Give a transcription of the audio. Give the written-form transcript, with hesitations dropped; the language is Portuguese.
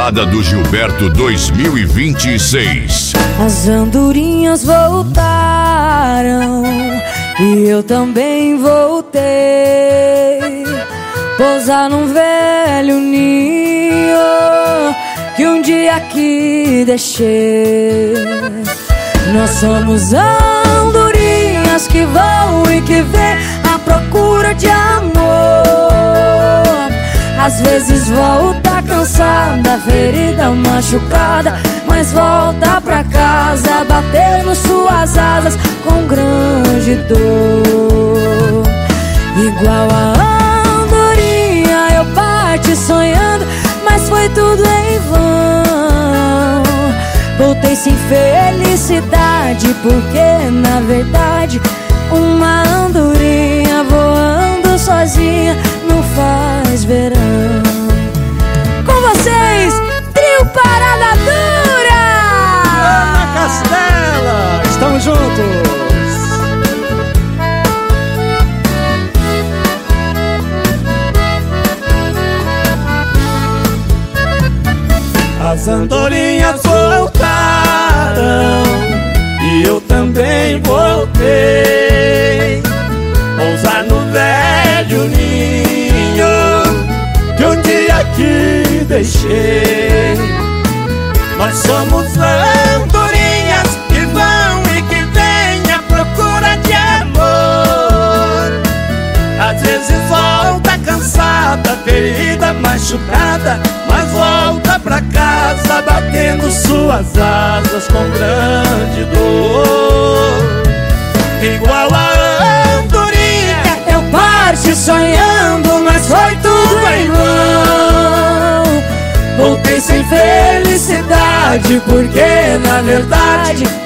Balada do Gilberto 2026. As andorinhas voltaram e eu também voltei. Pousar num velho ninho que um dia aqui deixei. Nós somos andorinhas que vão e que vêm à procura de amor. Às vezes volta cansada, ferida, machucada, mas volta pra casa batendo suas asas com grande dor. Igual a andorinha eu parti sonhando, mas foi tudo em vão. Voltei sem felicidade, porque na verdade uma andorinha voando sozinha não faz verão. Com vocês, Trio Parada Dura! Ana Castela, estamos juntos! As andorinhas voltaram e eu também voltei. Pousar no velho ninho que um dia aqui deixei. Nós somos andorinhas que vão e que vêm à procura de amor. Às vezes volta cansada, ferida, machucada, mas volta pra casa batendo suas asas com grande dor. Igual a andorinha eu parti sonhando, mas foi tudo em vão. Voltei sem felicidade, porque na verdade